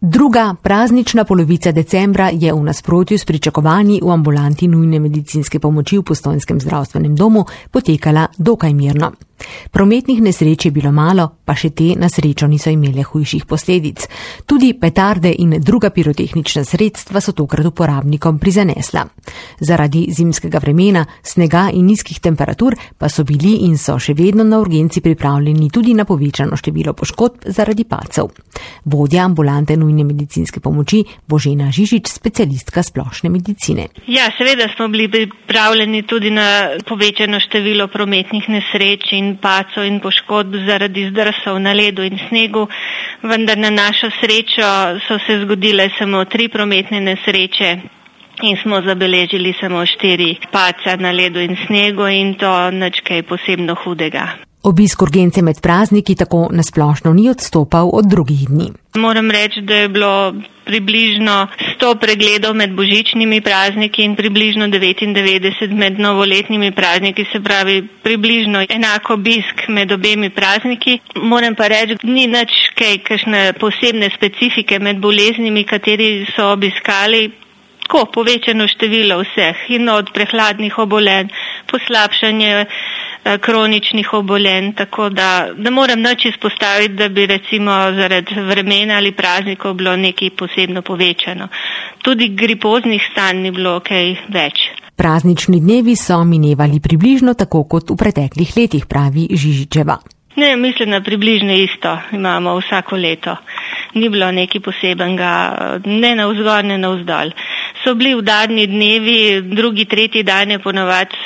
Druga praznična polovica decembra je v nasprotju s pričakovanji v ambulanti nujne medicinske pomoči v Postojnskem zdravstvenem domu potekala dokaj mirno. Prometnih nesreč je bilo malo, pa še te na srečo niso imele hujših posledic. Tudi petarde in druga pirotehnična sredstva so tokrat uporabnikom prizanesla. Zaradi zimskega vremena, snega in nizkih temperatur pa so bili in so še vedno na urgenci pripravljeni tudi na povečano število poškodb zaradi padcev. Vodja ambulante nujne medicinske pomoči Božena Žižič, specialistka splošne medicine. Ja, seveda smo bili pripravljeni tudi na povečano število prometnih nesreč in padcev in poškodb zaradi zdrsov na ledu in snegu, vendar na našo srečo so se zgodile samo 3 prometne nesreče in smo zabeležili samo 4 padca na ledu in snegu in to nič kaj posebno hudega. Obisk urgence med prazniki tako nasplošno ni odstopal od drugih dni. Moram reči, da je bilo približno 100 pregledov med božičnimi prazniki in približno 99 med novoletnimi prazniki, se pravi približno enako obisk med obemi prazniki. Moram pa reči, ni nič kaj kakšne posebne specifike med boleznimi, kateri so obiskali. Tako povečano število vseh in od prehladnih obolenj, poslabšanje kroničnih obolenj, tako da moram nič izpostaviti, da bi recimo zaradi vremena ali praznikov bilo nekaj posebno povečano. Tudi gripoznih stanj ni bilo kaj več. Praznični dnevi so minevali približno tako kot v preteklih letih, pravi Žižičeva. Ne, mislim, da približno isto imamo vsako leto. Ni bilo nekaj posebenega, ne navzgor, ne navzdol. So bili udarni dnevi, drugi, tretji dan je ponavadi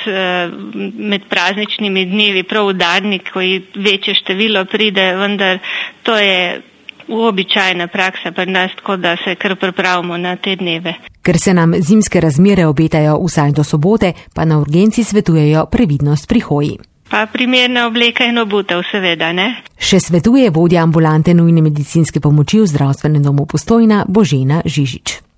med prazničnimi dnevi prav udarni, ko večje število pride, vendar to je običajna praksa pri nas, tako da se kar pripravimo na te dneve. Ker se nam zimske razmere obetajo vsaj do sobote, pa na urgenci svetujejo previdnost pri hoji. Pa primerna obleka in obutev, seveda, ne? Še svetuje vodja ambulante nujne medicinske pomoči v zdravstvenem domu Postojna Božena Žižič.